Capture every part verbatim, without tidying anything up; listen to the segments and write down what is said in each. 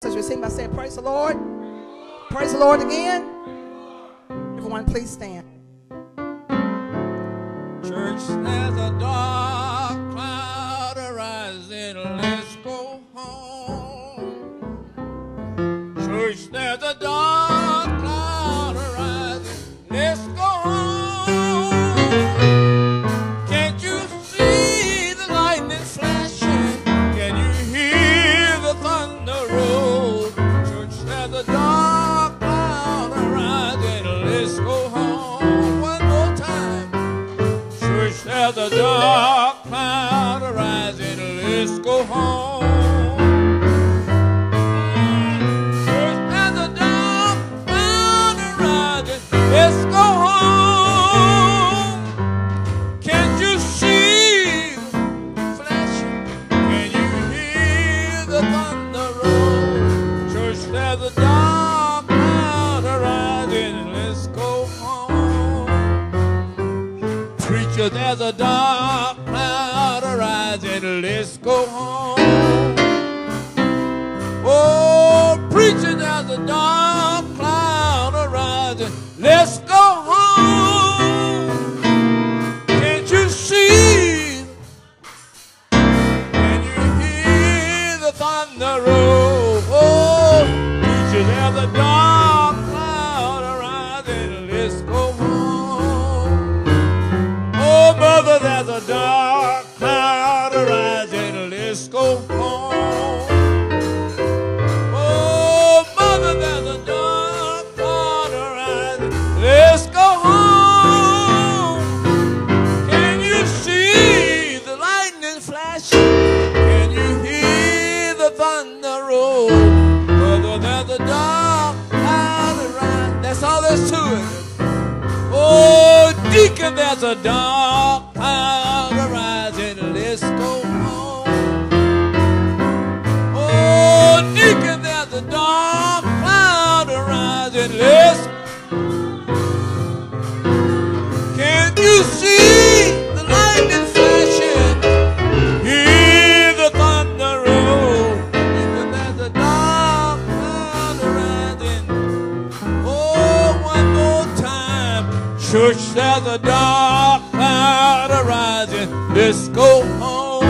As we sing by saying, praise the Lord. Praise the Lord again. Everyone, please stand. Church, there's a dark cloud arising. Let's go home. Church, there's a dark cloud arising. Let's go home. Can't you see the lightning flashing? Can you hear the thunder roll? Church, there's a dark cloud arising. Let's go home. One more time. Church, there's a dark cloud arising. Let's go home. Church, there's a dark cloud arising. Let's go home. Can't you see the flashing? Can you hear the thunder roll? Church, there's a dark cloud arising. Let's go home. Preacher, there's a dark cloud arising. Let's go home. Oh, preacher, there's a dark cloud arising. Let's go home. Can't you see? Can you hear the thunder roll? Oh, preacher, there's a dark cloud arising. Let's go home. Oh, mother, there's a dark cloud arising. Let's go home. Oh, mother, there's a dark cloud arising. Let's go home. Can you see the lightning flashing? Can you hear the thunder roll? Mother, there's a dark cloud arising. That's all there's to it. Oh, deacon, there's a dark cloud arising. Let's go home. Oh, deacon, there's a dark cloud arising. Let's. Can you see the lightning flashing? Hear the thunder roll. Deacon, there's a dark cloud arising. Oh, one more time. Church, there's a dark cloud arising. Let's go home.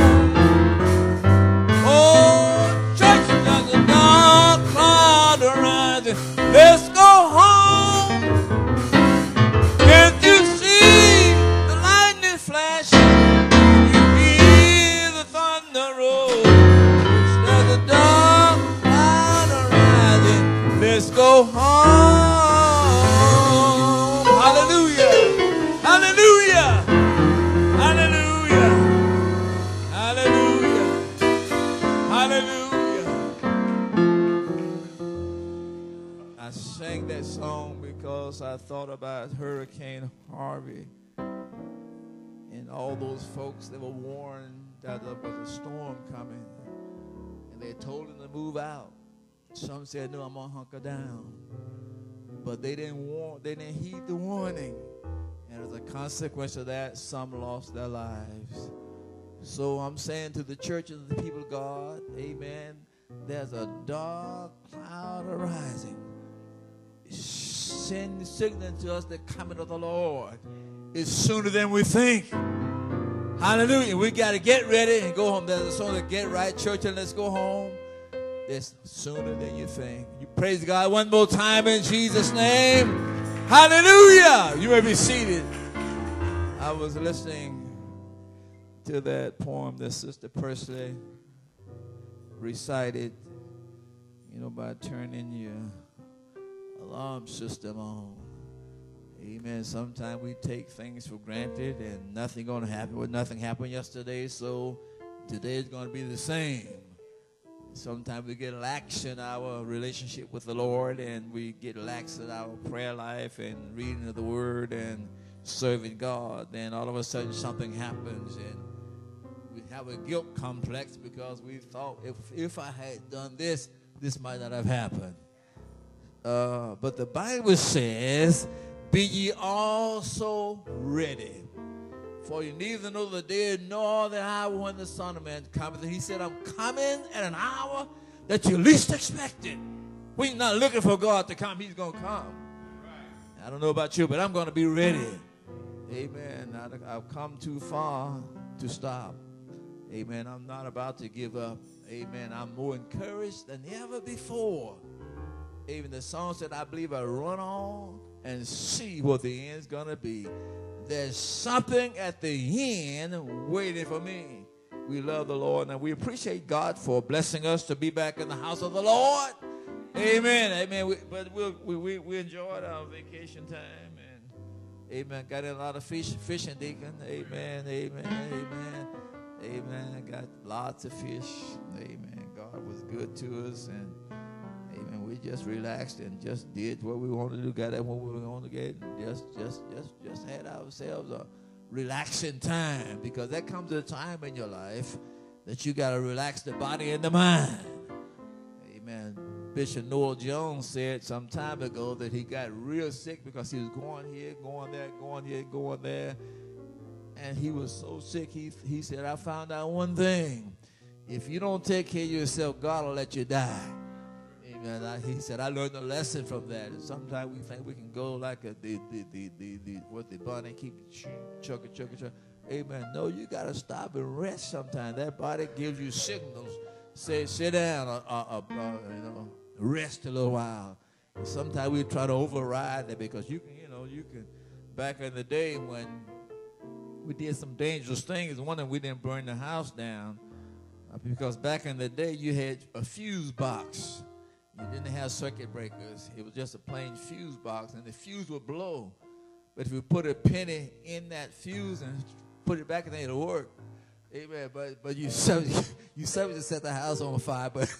Oh, church, there's a dark cloud arising. Let's go home. Can't you see the lightning flashing? You hear the thunder roll. Church, there's a dark cloud arising. Let's go home. Hallelujah. Hallelujah. Hallelujah. Hallelujah. Hallelujah. I sang that song because I thought about Hurricane Harvey and all those folks that were warned that there was a storm coming, and they told them to move out. Some said, no, I'm gonna hunker down. But they didn't warn, they didn't heed the warning. And as a consequence of that, some lost their lives. So I'm saying to the church and the people of God, amen, there's a dark cloud arising. Send signaling to us the coming of the Lord is sooner than we think. Hallelujah. We got to get ready and go home. There's a song to get right, church, and let's go home. It's sooner than you think. You praise God one more time in Jesus' name. Hallelujah. You may be seated. I was listening to that poem that Sister Presley recited, you know, by turning your alarm system on. Amen. Sometimes we take things for granted and nothing going to happen. Well, nothing happened yesterday, so today is going to be the same. Sometimes we get lax in our relationship with the Lord, and we get lax in our prayer life and reading of the Word and serving God. Then all of a sudden something happens, and we have a guilt complex because we thought if, if I had done this, this might not have happened. Uh, but the Bible says, be ye also ready. For you neither know the day nor the hour when the Son of Man cometh. And he said, I'm coming at an hour that you least expected. We're not looking for God to come. He's going to come. I don't know about you, but I'm going to be ready. Amen. I've come too far to stop. Amen. I'm not about to give up. Amen. I'm more encouraged than ever before. Even the song said, I believe I run on and see what the end's going to be. There's something at the end waiting for me. We love the Lord, and we appreciate God for blessing us to be back in the house of the Lord. Amen. Amen. We, but we, we, we enjoyed our vacation time. And amen. Got in a lot of fish, fishing, Deacon. Amen. Amen. Amen. Amen. Got lots of fish. Amen. God was good to us. And amen. We just relaxed and just did what we wanted to do. Got that what we wanted to get. And just, just, just, just had ourselves a relaxing time, because that comes at a time in your life that you got to relax the body and the mind. Amen. Bishop Noel Jones said some time ago that he got real sick because he was going here, going there, going here, going there. And he was so sick, he, he said, I found out one thing. If you don't take care of yourself, God will let you die. Amen. I, he said, I learned a lesson from that. And sometimes we think we can go like a, the, the, the, the, the, what the bunny, keep chucking, chucking, chucking. Amen. No, you got to stop and rest sometimes. That body gives you signals. Say, sit down, or, or, or, or you know, rest a little while. And sometimes we try to override that, because you can, you know, you can. Back in the day when we did some dangerous things, one of them we didn't burn the house down, uh, because back in the day you had a fuse box. You didn't have circuit breakers. It was just a plain fuse box, and the fuse would blow. But if you put a penny in that fuse and put it back in there, it'll work. Amen. But but you you certainly set the house on fire. But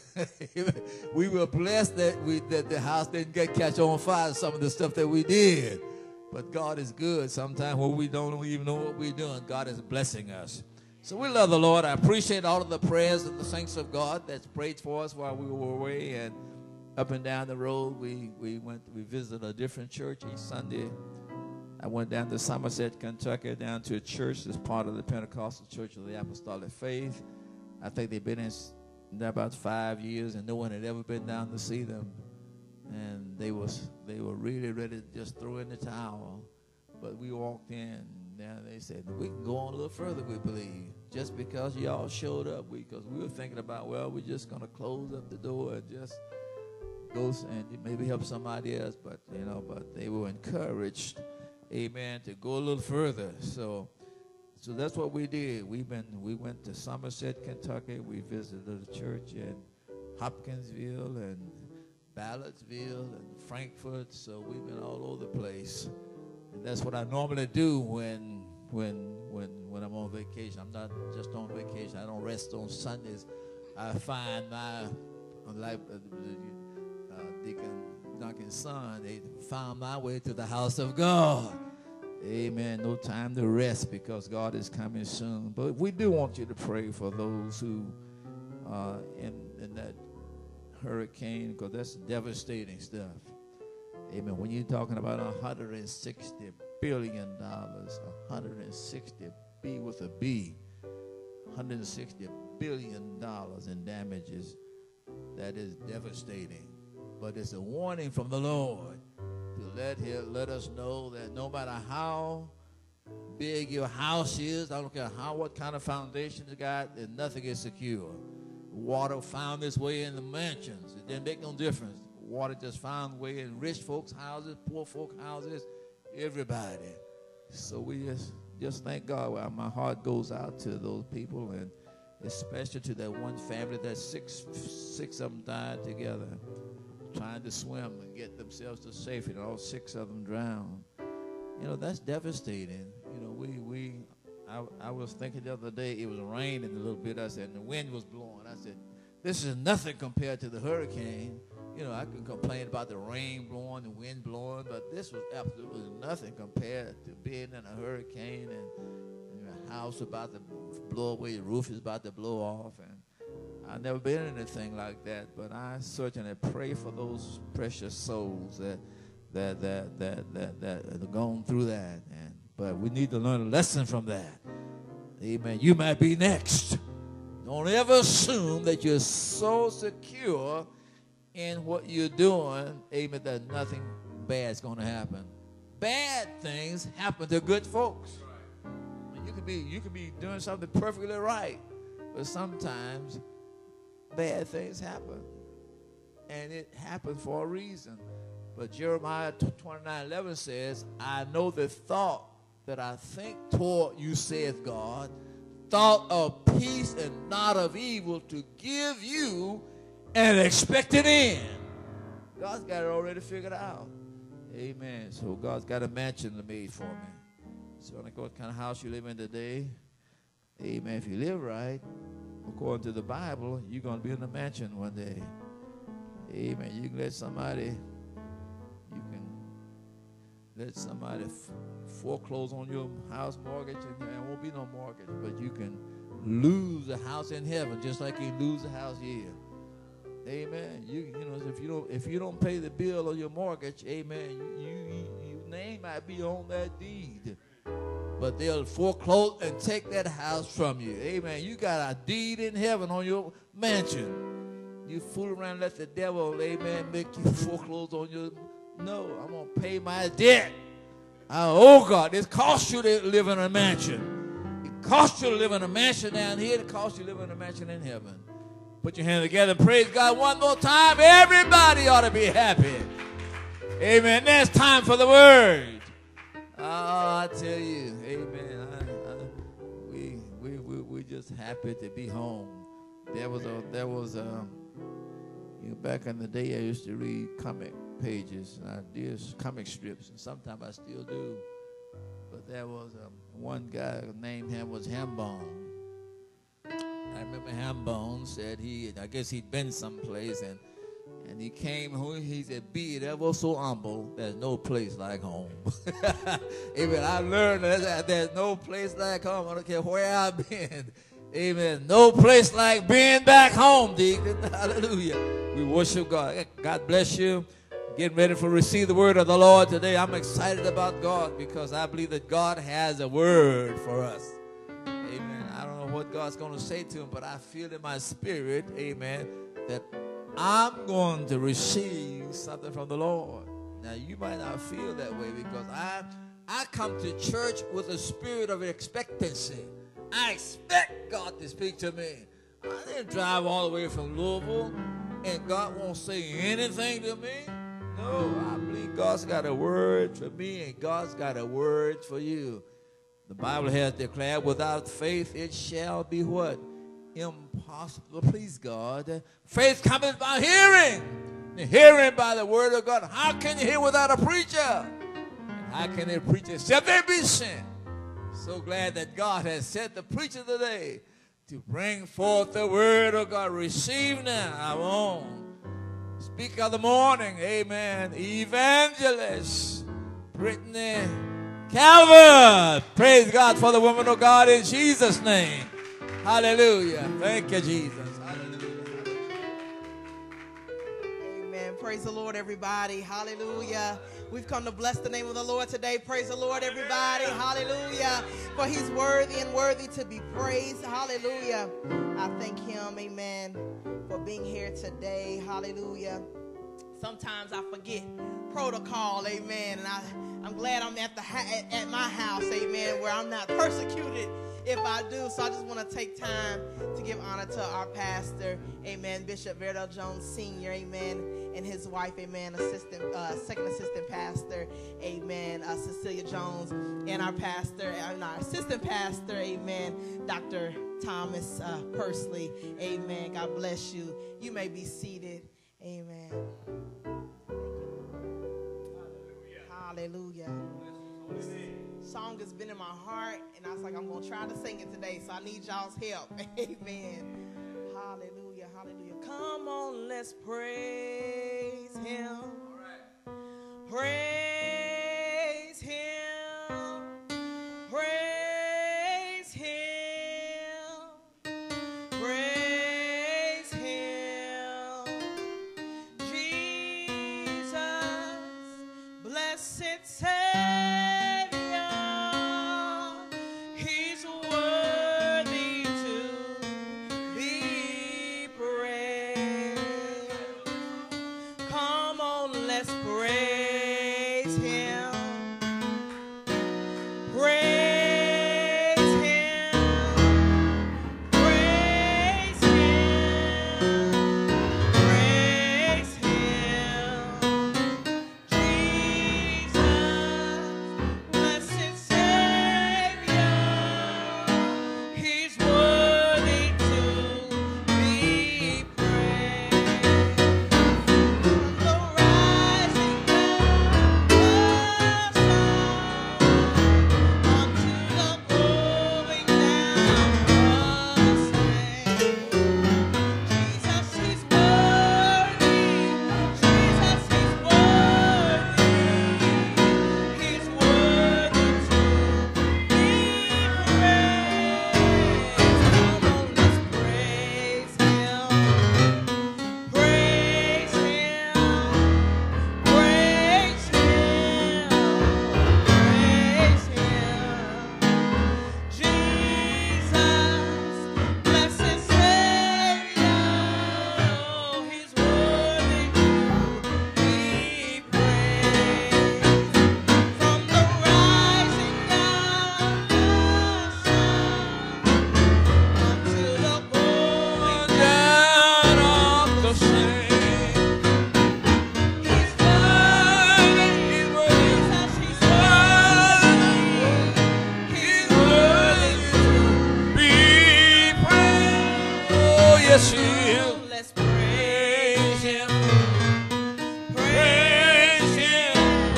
we were blessed that we that the house didn't get catch on fire. Some of the stuff that we did. But God is good. Sometimes when we don't even know what we're doing, God is blessing us. So we love the Lord. I appreciate all of the prayers of the saints of God that's prayed for us while we were away, and up and down the road we we went we visited a different church each Sunday. I went down to Somerset, Kentucky, down to a church that's part of the Pentecostal Church of the Apostolic Faith. I think they've been in there about five years, and no one had ever been down to see them. And they was they were really ready to just throw in the towel. But we walked in, and they said, we can go on a little further, we believe. Just because y'all showed up, because we, we were thinking about, well, we're just going to close up the door and just go and maybe help somebody else. But, you know, but they were encouraged, amen, to go a little further. So so that's what we did. We've been we went to Somerset, Kentucky. We visited a church in Hopkinsville and Ballotsville and Frankfurt. So we've been all over the place. And that's what I normally do when when when when I'm on vacation. I'm not just on vacation. I don't rest on Sundays. I find my like uh, uh, Deacon Duncan's son, they found my way to the house of God. Amen. No time to rest, because God is coming soon. But we do want you to pray for those who are in, in that hurricane, because that's devastating stuff. Amen. When you're talking about one hundred sixty billion dollars, one hundred sixty, B with a B, one hundred sixty billion dollars in damages, that is devastating. But it's a warning from the Lord to let him, let us know that no matter how big your house is, I don't care how what kind of foundation you got, that nothing is secure. Water found its way in the mansions. It didn't make no difference. Water just found its way in rich folks' houses, poor folks' houses, everybody. So we just, just thank God. Well, my heart goes out to those people, and especially to that one family that six six of them died together, trying to swim and get themselves to safety, and all six of them drowned. You know, that's devastating. You know, we, we I, I was thinking the other day, it was raining a little bit. I said, and the wind was blowing. I said, this is nothing compared to the hurricane. You know, I can complain about the rain blowing, the wind blowing, but this was absolutely nothing compared to being in a hurricane and, and your house about to blow away, your roof is about to blow off, and I've never been in anything like that, but I certainly pray for those precious souls that that that that that, that have gone through that. And but we need to learn a lesson from that. Amen. You might be next. Don't ever assume that you're so secure in what you're doing, amen, that nothing bad's going to happen. Bad things happen to good folks. You could be, you could be doing something perfectly right, but sometimes bad things happen. And it happens for a reason. But Jeremiah twenty-nine eleven says, I know the thought that I think toward you, saith God, thought of peace and not of evil, to give you an expected end. God's got it already figured out. Amen. So God's got a mansion made for me. So I don't know what kind of house you live in today. Amen. If you live right, according to the Bible, you're going to be in a mansion one day. Amen. You can let somebody, you can let somebody foreclose on your house mortgage, and there won't be no mortgage, but you can lose a house in heaven just like you lose a house here. Amen. You you know if you don't if you don't pay the bill on your mortgage, amen, you, you your name might be on that deed, but they'll foreclose and take that house from you. Amen. You got a deed in heaven on your mansion. You fool around, let the devil, amen, make you foreclose on your. No, I'm gonna pay my debt. Oh God, it costs you to live in a mansion. It costs you to live in a mansion down here. It costs you to live in a mansion in heaven. Put your hand together and praise God one more time. Everybody ought to be happy. Amen. Now it's time for the word. Oh, I tell you, amen. I, I, we we we we just happy to be home. There was a there was a you know, back in the day I used to read comic pages and I did comic strips, and sometimes I still do. But there was um, one guy named him was Hambone. I remember Hambone said he, I guess he'd been someplace, and and he came home. He said, "Be it ever so humble, there's no place like home." Amen. I learned that there's no place like home. I don't care where I've been. Amen. No place like being back home, Deacon. Hallelujah. We worship God. God bless you. Getting ready for receive the word of the Lord today. I'm excited about God because I believe that God has a word for us. Amen. I don't know what God's going to say to him, but I feel in my spirit, amen, that I'm going to receive something from the Lord. Now, you might not feel that way because I, I come to church with a spirit of expectancy. I expect God to speak to me. I didn't drive all the way from Louisville and God won't say anything to me. No, I believe God's got a word for me and God's got a word for you. The Bible has declared, without faith it shall be what? Impossible to please God. Faith cometh by hearing, and hearing by the word of God. How can you hear without a preacher? And how can a preacher except they be sent? So glad that God has sent the preacher today to bring forth the word of God. Receive now our own speaker of the morning, amen, evangelist Brittany Calvert. Praise God for the woman of God in Jesus' name. Hallelujah. Thank you, Jesus. Hallelujah. Amen. Praise the Lord, everybody. Hallelujah. We've come to bless the name of the Lord today. Praise the Lord, everybody. Hallelujah. For he's worthy and worthy to be praised. Hallelujah. I thank him, amen, for being here today. Hallelujah. Sometimes I forget protocol, amen. And I, I'm glad I'm at, the ha- at my house, amen, where I'm not persecuted if I do. So I just want to take time to give honor to our pastor, amen, Bishop Verdell Jones Senior, amen, and his wife, amen, assistant, uh, second assistant pastor, amen, uh, Cecilia Jones, and our pastor, and our assistant pastor, amen, Doctor Thomas uh, Pursley, amen. God bless you. You may be seated, amen. Hallelujah. Hallelujah. Song has been in my heart, and I was like, I'm going to try to sing it today, so I need y'all's help. Amen. Hallelujah, hallelujah. Come on, let's praise him. Praise him. Praise him. Praise him. Jesus, blessed Savior. He's worthy to be let's praise him. Praise him. Praise him. Praise him. Jesus, blessed Savior, he's worthy to be praised. From the rising of the sun unto the going down of the same. Jesus is worthy. Jesus is worthy. He's worthy to be praised. Come on, let's praise him. Praise him. Praise him. Praise him. Jesus, blessed Savior, he's worthy to be praised. From the rising of the sun unto the going Down of the same. he's worthy. He's worthy. Jesus, he's worthy. He's worthy to Be praised. Oh, yes, he is. let's praise him. Praise him.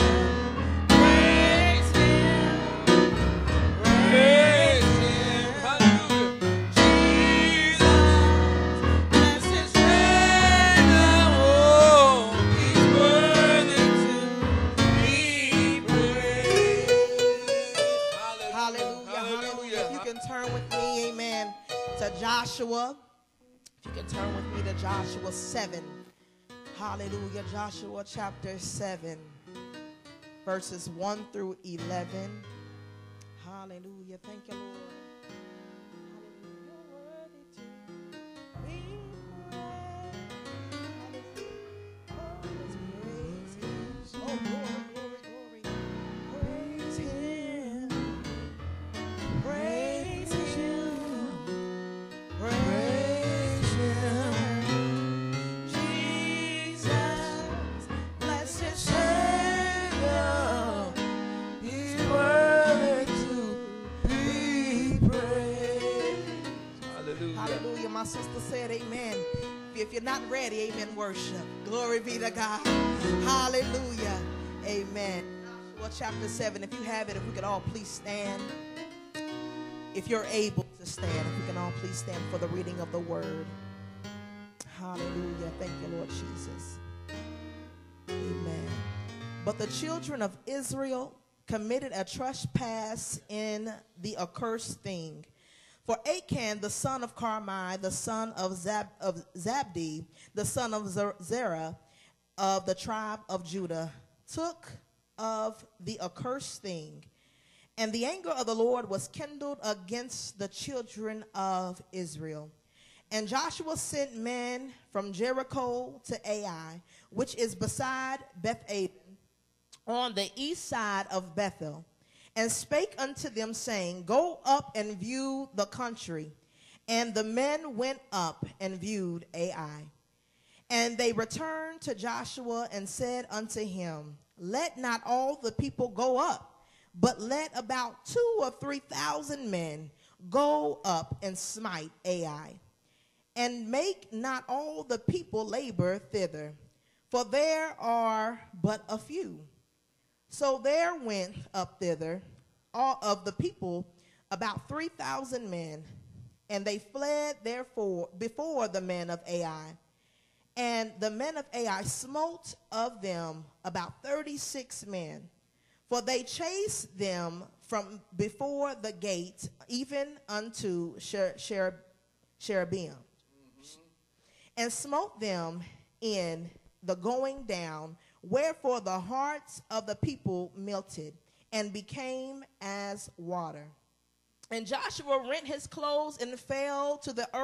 Praise him. Praise him. Hallelujah. Jesus, blessed Savior, Oh, he's worthy to be praised. Hallelujah, hallelujah. If you can turn with me, amen, to Joshua. If you can turn with me to Joshua seven. Hallelujah, Joshua chapter seven, verses one through eleven. Hallelujah, thank you, Lord. Hallelujah, you're worthy to be praised. Hallelujah. Oh, let's praise him. Oh, glory, glory, glory. Praise him. Praise him. Praise him. Jesus, blessed Savior, he's worthy to be praised. hallelujah. Hallelujah. My sister said amen. If you're not ready, amen, worship. Glory be to God. Hallelujah. Amen. Joshua chapter seven. If you have it, if we could all please stand. If you're able to stand, if we can all please stand for the reading of the word. Hallelujah. Thank you, Lord Jesus. Amen. But the children of Israel committed a trespass in the accursed thing. For Achan, the son of Carmi, the son of, Zab, of Zabdi, the son of Zer- Zerah, of the tribe of Judah, took of the accursed thing. And the anger of the Lord was kindled against the children of Israel. And Joshua sent men from Jericho to Ai, which is beside Beth-aven, on the east side of Bethel, and spake unto them, saying, Go up and view the country. And the men went up and viewed Ai. And they returned to Joshua and said unto him, Let not all the people go up, but let about two or three thousand men go up and smite Ai. And make not all the people labor thither, for there are but a few. So there went up thither all of the people about three thousand men, and they fled therefore before the men of Ai. And the men of Ai smote of them about thirty-six men, for they chased them from before the gate even unto Sher- Sher- Sherebium, mm-hmm. and smote them in the going down, wherefore the hearts of the people melted and became as water. And Joshua rent his clothes and fell to the earth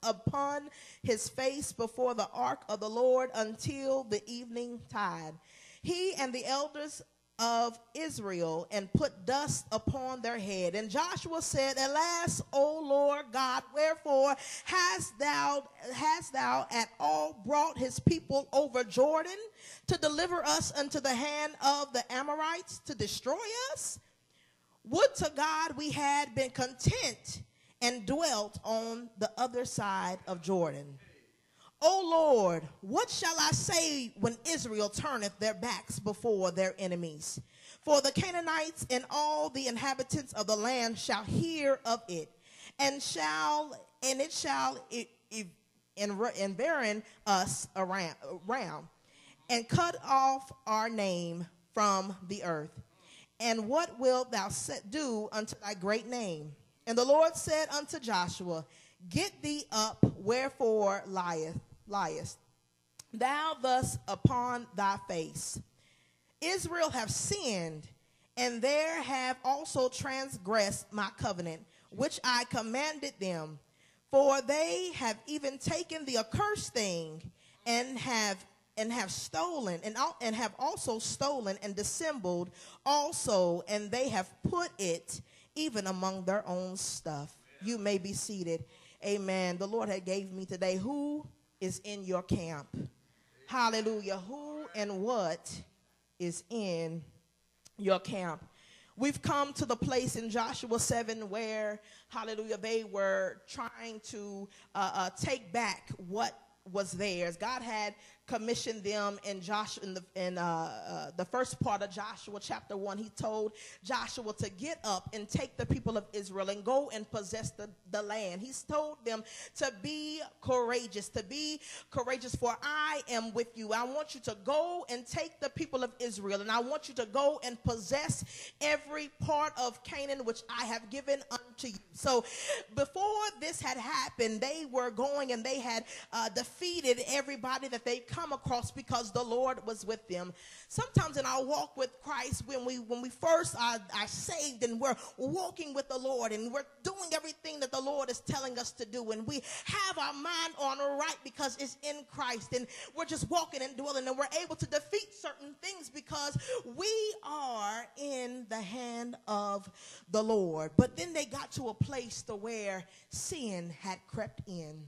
upon his face before the ark of the Lord until the evening tide. He and the elders of Israel, and put dust upon their head. And Joshua said, Alas, O Lord God, wherefore hast thou hast thou at all brought his people over Jordan to deliver us unto the hand of the Amorites to destroy us? Would to God we had been content and dwelt on the other side of Jordan. O Lord, what shall I say when Israel turneth their backs before their enemies? For the Canaanites and all the inhabitants of the land shall hear of it, and shall and it shall environ us around, around, and cut off our name from the earth. And what wilt thou do unto thy great name? And the Lord said unto Joshua, Get thee up, wherefore lieth liest thou thus upon thy face? Israel have sinned, and there have also transgressed my covenant, which I commanded them. For they have even taken the accursed thing, and have and have stolen, and, and have also stolen and dissembled also, and they have put it even among their own stuff. You may be seated. Amen. The Lord had gave me today, who is in your camp? Hallelujah. Who and what is in your camp? We've come to the place in Joshua seven where, hallelujah, they were trying to uh, uh, take back what was theirs. God had commissioned them in Joshua in the in uh, uh, the first part of Joshua chapter one. He told Joshua to get up and take the people of Israel and go and possess the, the land. He's told them to be courageous, to be courageous, for I am with you. I want you to go and take the people of Israel, and I want you to go and possess every part of Canaan which I have given unto you. So before this had happened, they were going and they had uh, defeated everybody that they come across because the Lord was with them. Sometimes in our walk with Christ, when we when we first are, are saved and we're walking with the Lord and we're doing everything that the Lord is telling us to do, and we have our mind on right because it's in Christ, and we're just walking and dwelling, and we're able to defeat certain things because we are in the hand of the Lord. But then they got to a place to where sin had crept in.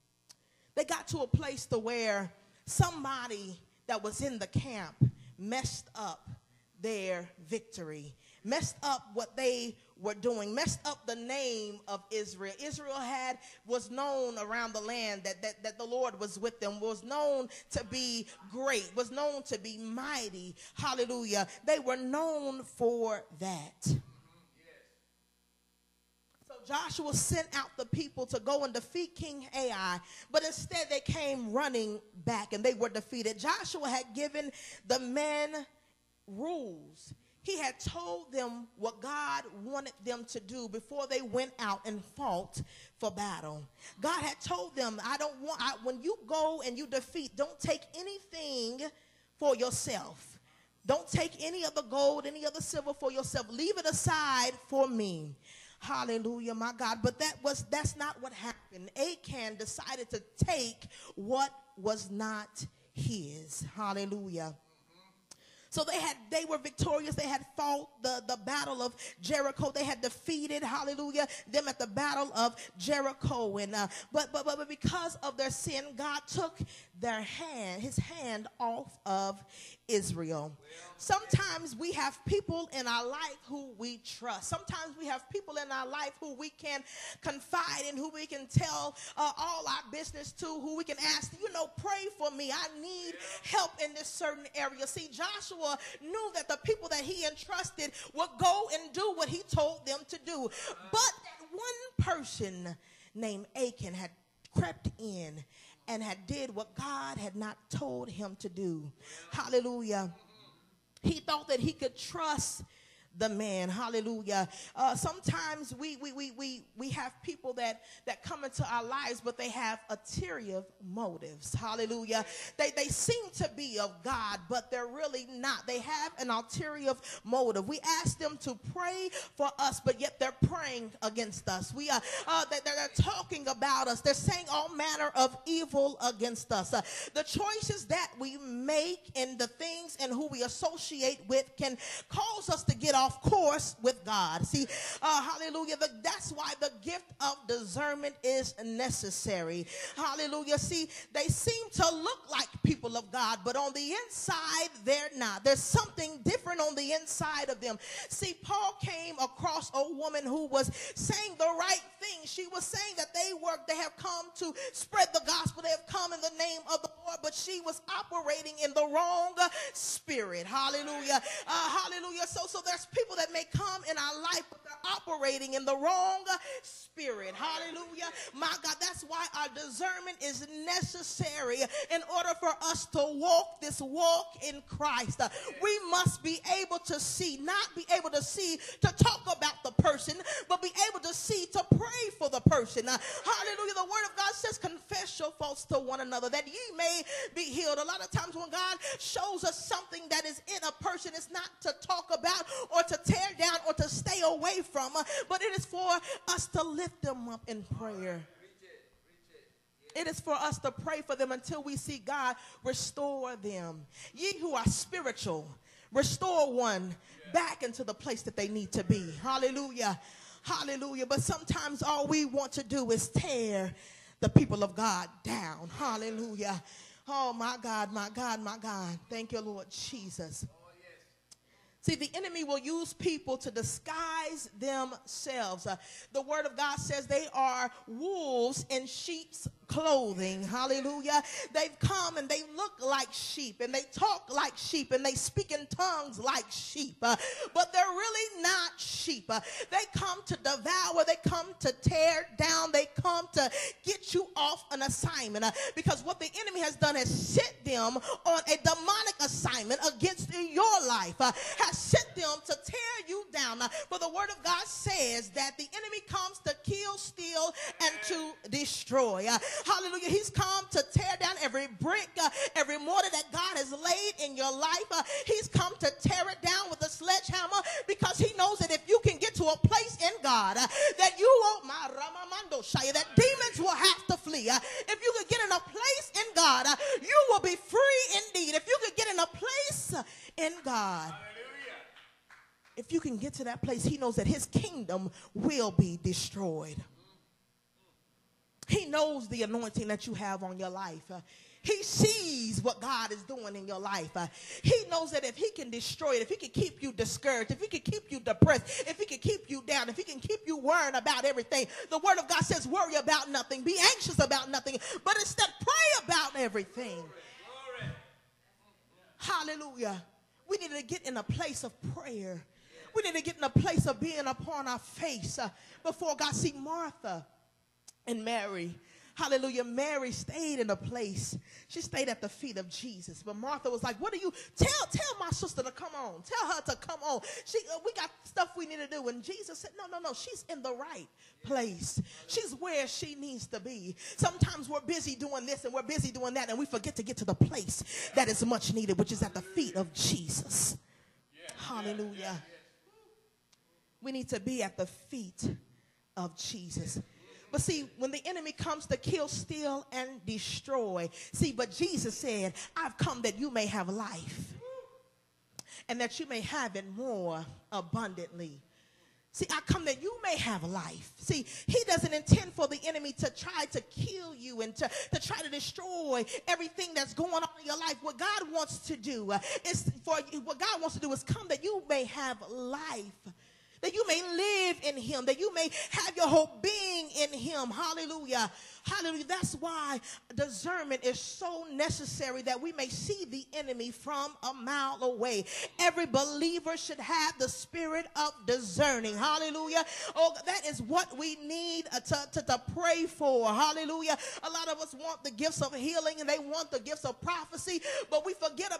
They got to a place to where somebody that was in the camp messed up their victory, messed up what they were doing, messed up the name of Israel. Israel had was known around the land that, that, that the Lord was with them, was known to be great, was known to be mighty. Hallelujah. They were known for that. Joshua sent out the people to go and defeat King Ai, but instead they came running back and they were defeated. Joshua had given the men rules. He had told them what God wanted them to do before they went out and fought for battle. God had told them, I don't want, I, when you go and you defeat, don't take anything for yourself. Don't take any of the gold, any of the silver for yourself. Leave it aside for me. Hallelujah, my God. But that was that's not what happened. Achan decided to take what was not his. Hallelujah. So they had they were victorious. They had fought the, the battle of Jericho. They had defeated, hallelujah, them at the battle of Jericho. And uh, but, but but because of their sin, God took their hand, his hand off of Israel. Sometimes we have people in our life who we trust. Sometimes we have people in our life who we can confide in, who we can tell uh, all our business to, who we can ask, you know, pray for me. I need help in this certain area. See, Joshua knew that the people that he entrusted would go and do what he told them to do. But that one person named Achan had crept in and had did what God had not told him to do. Hallelujah. He thought that he could trust the man. Hallelujah. Uh, sometimes we, we, we, we, we have people that, that come into our lives, but they have ulterior motives. Hallelujah. They, they seem to be of God, but they're really not. They have an ulterior motive. We ask them to pray for us, but yet they're praying against us. We are, uh, they, they're talking about us. They're saying all manner of evil against us. Uh, the choices that we make and the things and who we associate with can cause us to get off course with God. See, uh, hallelujah. The, that's why the gift of discernment is necessary. Hallelujah. See, they seem to look like people of God, but on the inside, they're not. There's something different on the inside of them. See, Paul came across a woman who was saying the right thing. She was saying that they work, they have come to spread the gospel. They have come in the name of the Lord, but she was operating in the wrong spirit. Hallelujah. Uh, hallelujah. So, so there's people that may come in our life, but they're operating in the wrong spirit. Hallelujah. My God, that's why our discernment is necessary in order for us to walk this walk in Christ. Uh, we must be able to see, not be able to see to talk about the person, but be able to see to pray for the person. Uh, hallelujah. The word of God says, confess your faults to one another that ye may be healed. A lot of times when God shows us something that is in a person, it's not to talk about or to tear down or to stay away from, uh, but it is for us to lift them up in prayer. It is for us to pray for them until we see God restore them. Ye who are spiritual, restore one back into the place that they need to be. Hallelujah. Hallelujah. But sometimes all we want to do is tear the people of God down. Hallelujah. Oh, my God, my God, my God. Thank you, Lord Jesus. See, the enemy will use people to disguise themselves. Uh, the word of God says they are wolves in sheep's clothing. Hallelujah. They've come and they look like sheep and they talk like sheep and they speak in tongues like sheep. Uh, but they're really not sheep. Uh, they come to devour. They come to tear down. They come to get you off an assignment. Uh, because what the enemy has done is set them on a demonic assignment against your life. Uh, has sent them to tear you down. Uh, for the word of God says that the enemy comes to kill, steal, and to destroy. Uh, hallelujah. He's come to tear down every brick, uh, every mortar that God has laid in your life. Uh, he's come to tear it down with a sledgehammer because he knows that if you can get to a place in God uh, that you will, my Ramamando Shaya, that demons will have to flee. Uh, if you could get in a place in God, uh, you will be free indeed. If you could get in a place uh, in God. If you can get to that place, he knows that his kingdom will be destroyed. He knows the anointing that you have on your life. Uh, he sees what God is doing in your life. Uh, he knows that if he can destroy it, if he can keep you discouraged, if he can keep you depressed, if he can keep you down, if he can keep you worrying about everything. The word of God says worry about nothing, be anxious about nothing, but instead pray about everything. Glory. Glory. Hallelujah. We need to get in a place of prayer. We need to get in a place of being upon our face uh, before God. See, Martha and Mary, hallelujah, Mary stayed in a place. She stayed at the feet of Jesus. But Martha was like, what do you, tell tell my sister to come on. Tell her to come on. She, uh, we got stuff we need to do. And Jesus said, no, no, no, she's in the right place. She's where she needs to be. Sometimes we're busy doing this and we're busy doing that, and we forget to get to the place that is much needed, which is at the feet of Jesus. Hallelujah. We need to be at the feet of Jesus. But see, when the enemy comes to kill, steal, and destroy, see, but Jesus said, I've come that you may have life and that you may have it more abundantly. See, I come that you may have life. See, he doesn't intend for the enemy to try to kill you and to, to try to destroy everything that's going on in your life. What God wants to do uh, is for what God wants to do is come that you may have life, that you may live in him, that you may have your whole being in him. Hallelujah. Hallelujah. That's why discernment is so necessary, that we may see the enemy from a mile away. Every believer should have the spirit of discerning. Hallelujah. Oh, that is what we need to, to, to pray for. Hallelujah. A lot of us want the gifts of healing and they want the gifts of prophecy, but we forget about the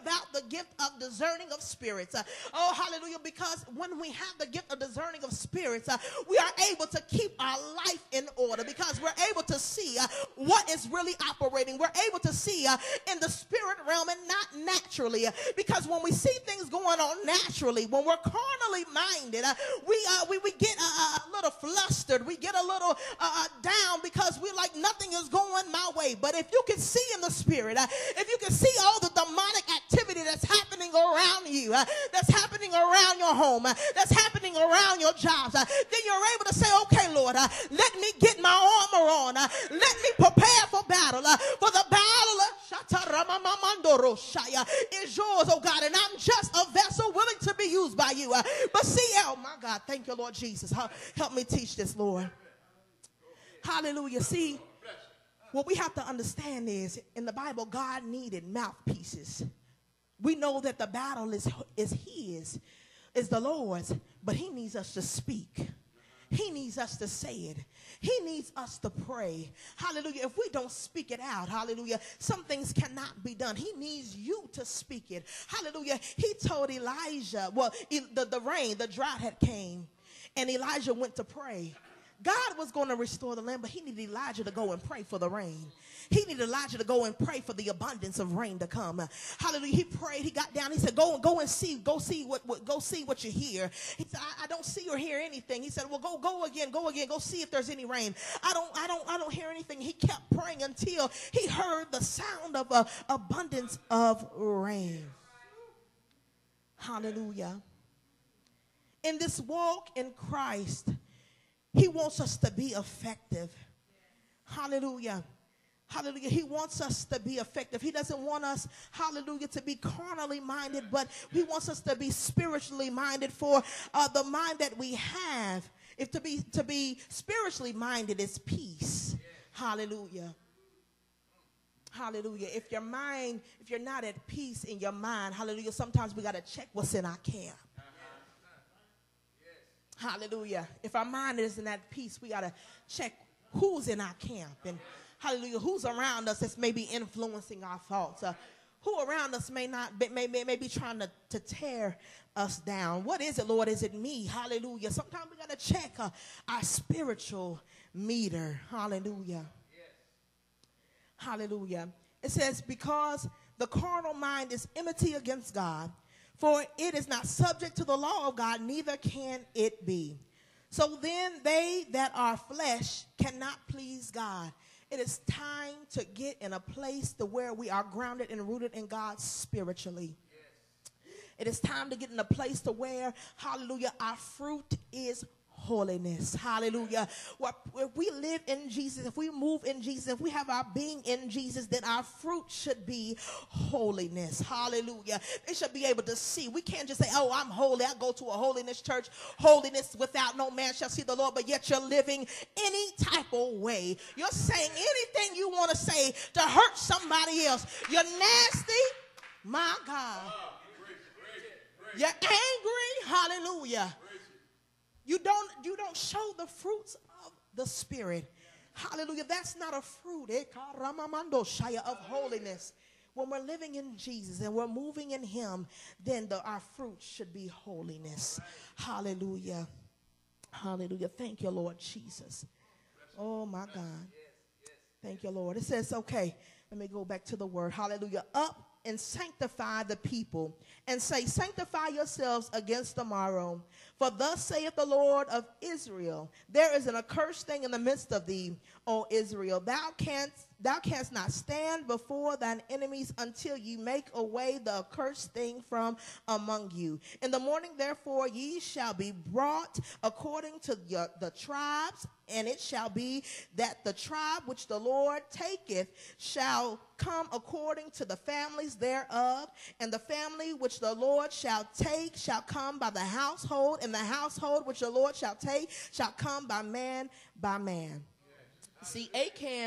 gift of discerning of spirits. Uh, oh, hallelujah, because when we have the gift of discerning of spirits, uh, we are able to keep our life in order because we're able to see uh, what is really operating. We're able to see uh, in the spirit realm and not naturally, uh, because when we see things going on naturally, when we're carnally minded, uh, we, uh, we we get a, a little flustered. We get a little uh, down because we're like, nothing is going my way. But if you can see in the spirit, uh, if you can see all the demonic activity that's happening around you, uh, that's happening around your home, uh, that's happening around your jobs, uh, then you're able to say, okay, Lord, uh, let me get my armor on. Uh, let me prepare for battle. Uh, for the battle uh, is yours, oh God, and I'm just a vessel willing to be used by you. Uh, but see, oh my God, thank you, Lord Jesus. Uh, help me teach this, Lord. Hallelujah. See, what we have to understand is in the Bible, God needed mouthpieces. We know that the battle is, is his, is the Lord's, but he needs us to speak. He needs us to say it. He needs us to pray. Hallelujah. If we don't speak it out, hallelujah, some things cannot be done. He needs you to speak it. Hallelujah. He told Elijah, well, the, the rain, the drought had came, and Elijah went to pray. God was going to restore the land, but he needed Elijah to go and pray for the rain. He needed Elijah to go and pray for the abundance of rain to come. Hallelujah. He prayed. He got down. He said, go and go and see. Go see what, what go see what you hear. He said, I, I don't see or hear anything. He said, well, go go again. Go again. Go see if there's any rain. I don't I don't I don't hear anything. He kept praying until he heard the sound of a abundance of rain. Hallelujah. In this walk in Christ, he wants us to be effective. Hallelujah. Hallelujah. He wants us to be effective. He doesn't want us, hallelujah, to be carnally minded, but he wants us to be spiritually minded. For uh, the mind that we have, if to be to be spiritually minded is peace. Hallelujah. Hallelujah. If your mind, if you're not at peace in your mind, hallelujah, sometimes we got to check what's in our camp. Hallelujah. If our mind isn't at peace, we got to check who's in our camp. And hallelujah, who's around us that's maybe influencing our thoughts. Uh, who around us may not be, may, may, may be trying to, to tear us down. What is it, Lord? Is it me? Hallelujah. Sometimes we got to check uh, our spiritual meter. Hallelujah. Yes. Hallelujah. It says, because the carnal mind is enmity against God, for it is not subject to the law of God, neither can it be. So then they that are flesh cannot please God. It is time to get in a place to where we are grounded and rooted in God spiritually. Yes. It is time to get in a place to where, hallelujah, our fruit is holiness. Hallelujah. If we live in Jesus, if we move in Jesus, if we have our being in Jesus, then our fruit should be holiness. Hallelujah. They should be able to see. We can't just say, oh, I'm holy. I go to a holiness church. Holiness without no man shall see the Lord, but yet you're living any type of way. You're saying anything you want to say to hurt somebody else. You're nasty. My God. You're angry. Hallelujah. You don't, you don't show the fruits of the Spirit. Hallelujah. That's not a fruit of holiness. When we're living in Jesus and we're moving in him, then the, our fruit should be holiness. Hallelujah. Hallelujah. Thank you, Lord Jesus. Oh, my God. Thank you, Lord. It says, okay, let me go back to the word. Hallelujah. Up and sanctify the people, and say, sanctify yourselves against tomorrow. For thus saith the Lord of Israel, there is an accursed thing in the midst of thee, O Israel. Thou canst Thou canst not stand before thine enemies until ye make away the accursed thing from among you. In the morning, therefore, ye shall be brought according to your, the tribes, and it shall be that the tribe which the Lord taketh shall come according to the families thereof, and the family which the Lord shall take shall come by the household, and the household which the Lord shall take shall come by man by man. See, Achan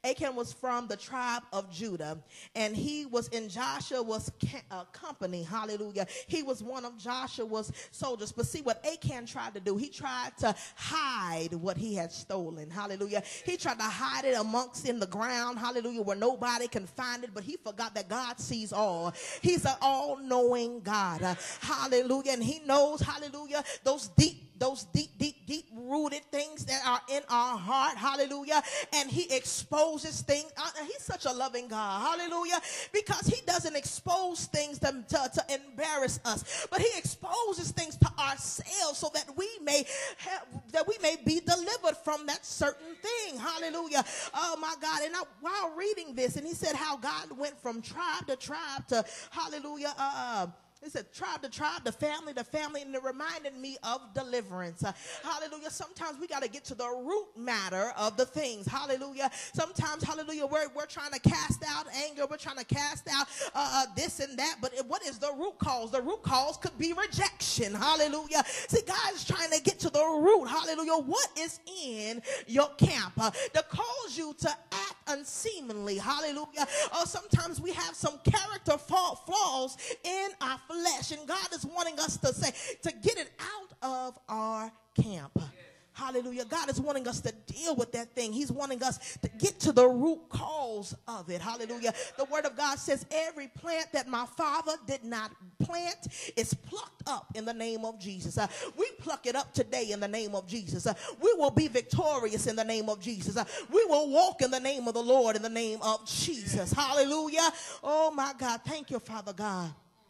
Achan was from the tribe of Judah, and he was in Joshua's uh, company. Hallelujah. He was one of Joshua's soldiers. But see what Achan tried to do. He tried to hide what he had stolen. Hallelujah. He tried to hide it amongst in the ground. Hallelujah. Where nobody can find it. But he forgot that God sees all. He's an all-knowing God. Uh, hallelujah. And he knows, hallelujah, those deep those deep, deep, deep rooted things that are in our heart. Hallelujah. And he exposes things. Uh, he's such a loving God. Hallelujah. Because he doesn't expose things to, to, to embarrass us, but he exposes things to ourselves so that we may have, that we may be delivered from that certain thing. Hallelujah. Oh my God. And I, while reading this, and he said how God went from tribe to tribe to, hallelujah, uh, It said tribe to tribe, the family to family, and it reminded me of deliverance. Uh, hallelujah. Sometimes we got to get to the root matter of the things. Hallelujah. Sometimes, hallelujah, we're, we're trying to cast out anger. We're trying to cast out uh, uh, this and that. But what is the root cause? The root cause could be rejection. Hallelujah. See, God is trying to get to the root. Hallelujah. What is in your camp uh, that cause you to act unseemly? Hallelujah. Or sometimes we have some character flaws in our flesh, and God is wanting us to say, to get it out of our camp. Yes. Hallelujah. God is wanting us to deal with that thing. He's wanting us to get to the root cause of it. Hallelujah. The word of God says every plant that my Father did not plant is plucked up in the name of Jesus. Uh, we pluck it up today in the name of Jesus. Uh, we will be victorious in the name of Jesus. Uh, we will walk in the name of the Lord in the name of Jesus. Hallelujah. Oh my God. Thank you, Father God.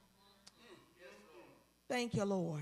Thank you, Lord.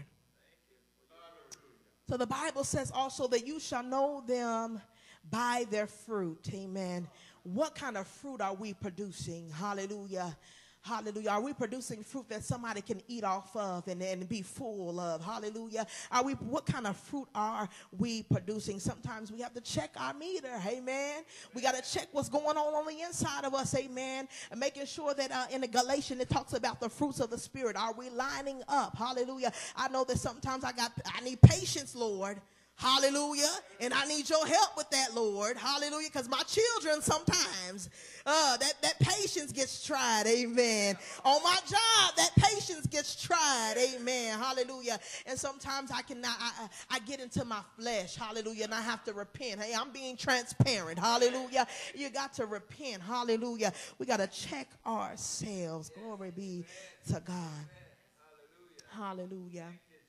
So the Bible says also that you shall know them by their fruit. Amen. What kind of fruit are we producing? Hallelujah. Hallelujah. Are we producing fruit that somebody can eat off of and, and be full of? Hallelujah. Are we, what kind of fruit are we producing? Sometimes we have to check our meter. Amen. We got to check what's going on on the inside of us. Amen. And making sure that uh, in the Galatians it talks about the fruits of the Spirit. Are we lining up? Hallelujah. I know that sometimes I got, I need patience, Lord. Hallelujah. And I need your help with that, Lord. Hallelujah. Because my children sometimes, uh, that, that patience gets tried. Amen. On my job, that patience gets tried. Amen. Hallelujah. And sometimes I cannot, I, I, I get into my flesh. Hallelujah. And I have to repent. Hey, I'm being transparent. Hallelujah. You got to repent. Hallelujah. We got to check ourselves. Glory be to God. Hallelujah.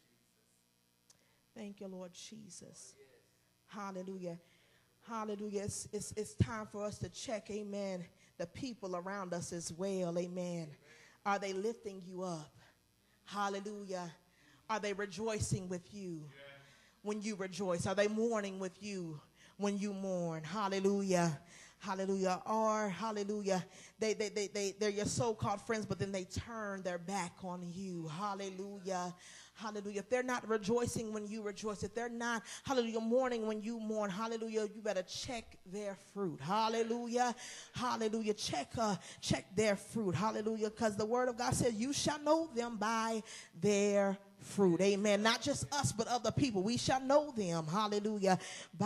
Thank you, Lord Jesus. Hallelujah. Hallelujah. It's, it's, it's time for us to check, amen, the people around us as well, amen. Are they lifting you up? Hallelujah. Are they rejoicing with you when you rejoice? Are they mourning with you when you mourn? Hallelujah. Hallelujah. Or, hallelujah, they, they, they, they, they're your so-called friends, but then they turn their back on you. Hallelujah. Hallelujah. If they're not rejoicing when you rejoice, if they're not, hallelujah, mourning when you mourn, hallelujah, you better check their fruit. Hallelujah. Hallelujah. Check, uh, check their fruit. Hallelujah. Because the word of God says you shall know them by their fruit. Amen. Not just us, but other people. We shall know them. Hallelujah.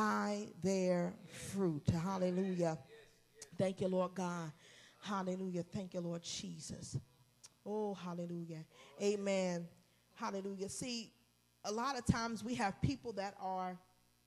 By their fruit. Hallelujah. Thank you, Lord God. Hallelujah. Thank you, Lord Jesus. Oh, hallelujah. Amen. Hallelujah. See, a lot of times we have people that are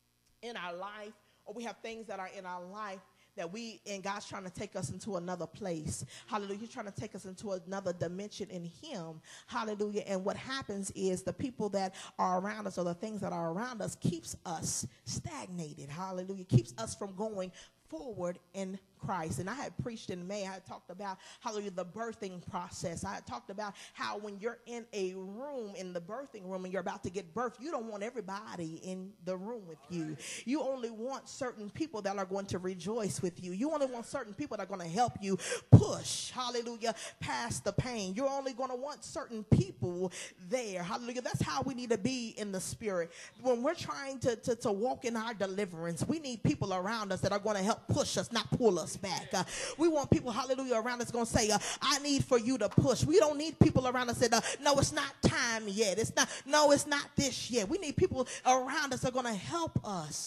in our life, or we have things that are in our life that we, and God's trying to take us into another place. Hallelujah. He's trying to take us into another dimension in him. Hallelujah. And what happens is the people that are around us, or the things that are around us, keeps us stagnated. Hallelujah. Keeps us from going forward in Christ. And I had preached in May, I had talked about, hallelujah, the birthing process. I had talked about how when you're in a room, in the birthing room, and you're about to get birthed, you don't want everybody in the room with you. You only want certain people that are going to rejoice with you. You only want certain people that are going to help you push, hallelujah, past the pain. You're only going to want certain people there. Hallelujah. That's how we need to be in the spirit. When we're trying to, to, to walk in our deliverance, we need people around us that are going to help push us, not pull us back. Uh, we want people, hallelujah, around us going to say, uh, I need for you to push. We don't need people around us that, uh, no, it's not time yet. It's not, no, it's not this yet. We need people around us that are going to help us,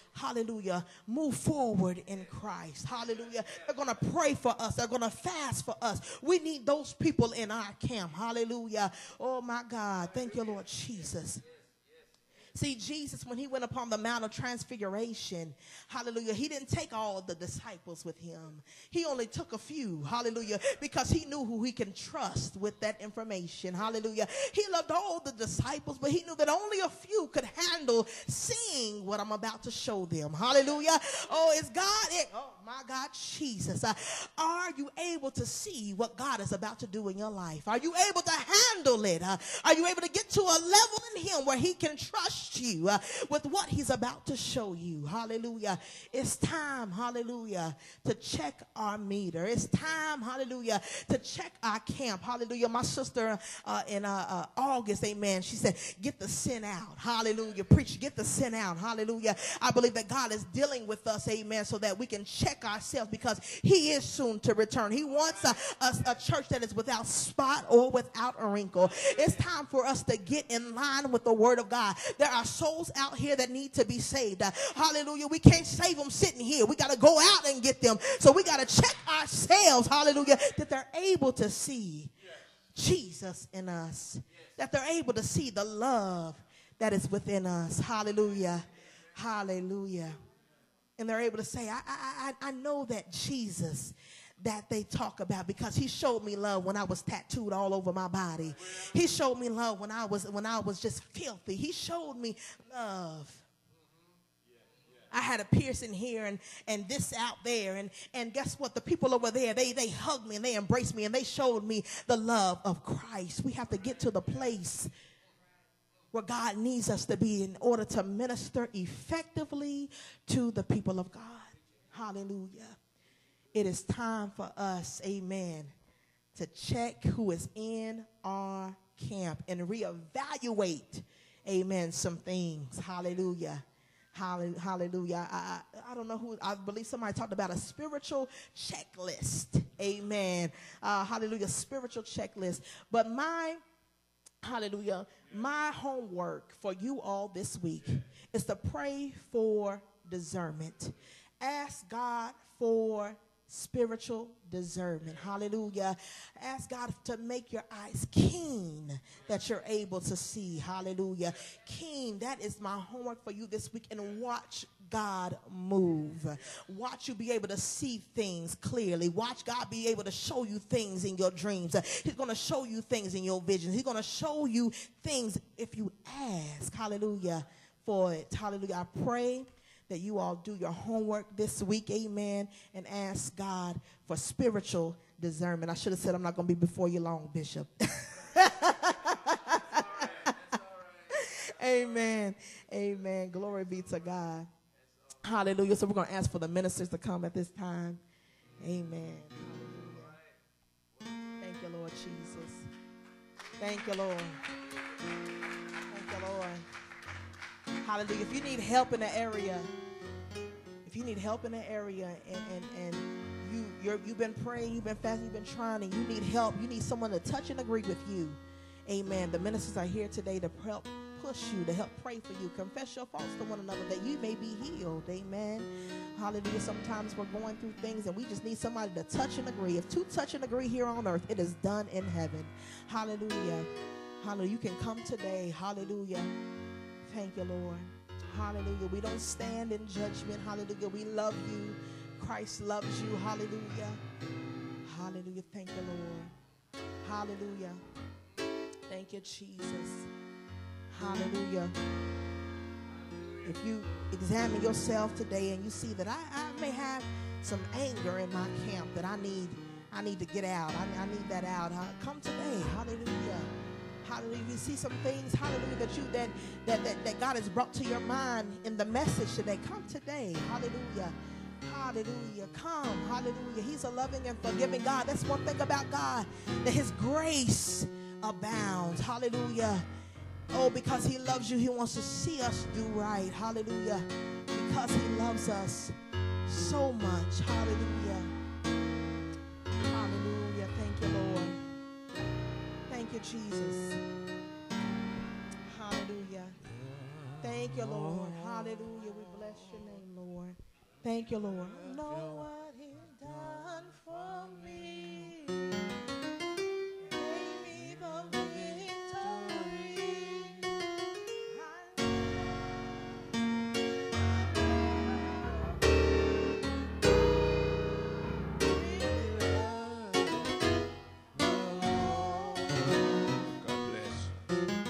hallelujah, move forward in Christ. Hallelujah. They're going to pray for us. They're going to fast for us. We need those people in our camp. Hallelujah. Oh, my God. Thank you, Lord Jesus. See, Jesus, when he went upon the Mount of Transfiguration, hallelujah, he didn't take all the disciples with him. He only took a few, hallelujah, because he knew who he can trust with that information, hallelujah. He loved all the disciples, but he knew that only a few could handle seeing what I'm about to show them, hallelujah. Oh, is God, it, oh my God, Jesus, uh, are you able to see what God is about to do in your life? Are you able to handle it? Uh, are you able to get to a level in him where he can trust you uh, with what he's about to show you? Hallelujah. It's time, hallelujah, to check our meter. It's time, hallelujah, to check our camp. Hallelujah. My sister uh, in uh, uh, August, amen, she said, get the sin out. Hallelujah. Preach, get the sin out. Hallelujah. I believe that God is dealing with us, amen, so that we can check ourselves, because he is soon to return. He wants a, a, a church that is without spot or without a wrinkle. It's time for us to get in line with the word of God. There are souls out here that need to be saved. Uh, hallelujah. We can't save them sitting here. We got to go out and get them. So we got to check ourselves, hallelujah, that they're able to see Jesus in us, that they're able to see the love that is within us. Hallelujah. Hallelujah. And they're able to say, I, I, I know that Jesus that they talk about, because he showed me love when I was tattooed all over my body. He showed me love when I was when I was just filthy. He showed me love. I had a piercing here and, and this out there. And, and guess what? The people over there, they, they hugged me and they embraced me and they showed me the love of Christ. We have to get to the place where God needs us to be in order to minister effectively to the people of God. Hallelujah. It is time for us, amen, to check who is in our camp and reevaluate, amen, some things. Hallelujah. Hallelujah. I, I, I don't know who, I believe somebody talked about a spiritual checklist. Amen. Uh, hallelujah. Spiritual checklist. But my, hallelujah, my homework for you all this week is to pray for discernment. Ask God for spiritual discernment. Hallelujah. Ask God to make your eyes keen, that you're able to see. Hallelujah. Keen. That is my homework for you this week. And watch God move. Watch you be able to see things clearly. Watch God be able to show you things in your dreams. He's going to show you things in your visions. He's going to show you things if you ask. Hallelujah. For it. Hallelujah. I pray that you all do your homework this week, amen, and ask God for spiritual discernment. I should have said I'm not going to be before you long, Bishop. That's all right. That's all right. Amen. Amen. Glory be to God. Hallelujah. So we're going to ask for the ministers to come at this time. Amen. Hallelujah. Thank you, Lord Jesus. Thank you, Lord. Thank you, Lord. Hallelujah. If you need help in the area, if you need help in the area and, and, and you, you're, you've been praying, you've been fasting, you've been trying, and you need help, you need someone to touch and agree with you. Amen. The ministers are here today to help push you, to help pray for you. Confess your faults to one another that you may be healed. Amen. Hallelujah. Sometimes we're going through things and we just need somebody to touch and agree. If two touch and agree here on earth, it is done in heaven. Hallelujah. Hallelujah. You can come today. Hallelujah. Thank you, Lord. Hallelujah. We don't stand in judgment. Hallelujah. We love you. Christ loves you. Hallelujah. Hallelujah. Thank you, Lord. Hallelujah. Thank you, Jesus. Hallelujah. If you examine yourself today and you see that I, I may have some anger in my camp that I need, I need to get out. I, I need that out. Uh, come today. Hallelujah. Hallelujah. You see some things, hallelujah, that you that, that that that God has brought to your mind in the message today. Come today. Hallelujah. Hallelujah. Come. Hallelujah. He's a loving and forgiving God. That's one thing about God, that his grace abounds. Hallelujah. Oh, because he loves you, he wants to see us do right. Hallelujah. Because he loves us so much. Hallelujah. Hallelujah. Thank you, Lord. Thank you, Jesus. Hallelujah. Thank you, Lord. Hallelujah. We bless your name, Lord. Thank you, Lord. No